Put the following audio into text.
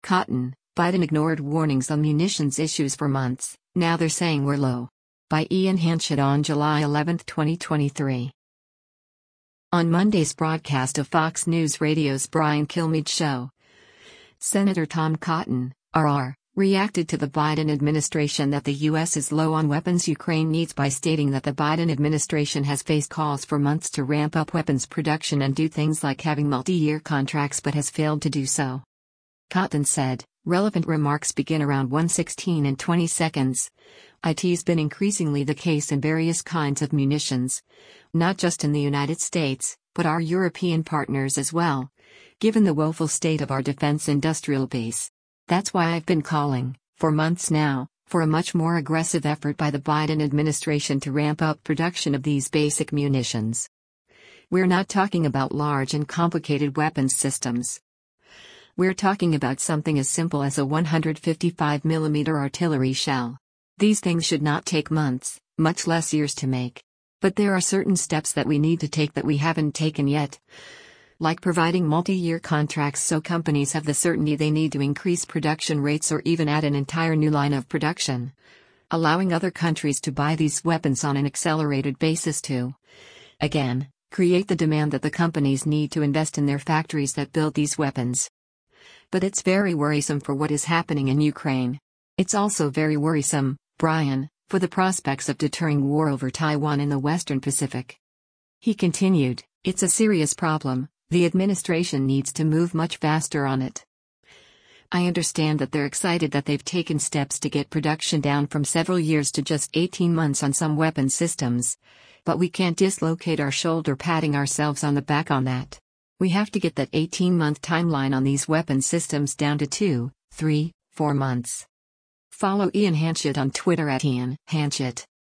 Cotton, Biden ignored warnings on munitions issues for months, now they're saying we're low. By Ian Hanchett on July 11, 2023. On Monday's broadcast of Fox News Radio's Brian Kilmeade show, Senator Tom Cotton, RR, reacted to the Biden administration that the U.S. is low on weapons Ukraine needs by stating that the Biden administration has faced calls for months to ramp up weapons production and do things like having multi-year contracts but has failed to do so. Cotton said, relevant remarks begin around 1:16 and 20 seconds. It's been increasingly the case in various kinds of munitions, not just in the United States, but our European partners as well, given the woeful state of our defense industrial base. That's why I've been calling, for months now, for a much more aggressive effort by the Biden administration to ramp up production of these basic munitions. We're not talking about large and complicated weapons systems. We're talking about something as simple as a 155mm artillery shell. These things should not take months, much less years to make. But there are certain steps that we need to take that we haven't taken yet. Like providing multi-year contracts so companies have the certainty they need to increase production rates or even add an entire new line of production. Allowing other countries to buy these weapons on an accelerated basis to, again, create the demand that the companies need to invest in their factories that build these weapons. But it's very worrisome for what is happening in Ukraine. It's also very worrisome, Brian, for the prospects of deterring war over Taiwan in the Western Pacific. He continued, it's a serious problem. The administration needs to move much faster on it. I understand that they're excited that they've taken steps to get production down from several years to just 18 months on some weapon systems. But we can't dislocate our shoulder patting ourselves on the back on that. We have to get that 18-month timeline on these weapon systems down to 2, 3, 4 months. Follow Ian Hanchett on Twitter @Ian Hanchett.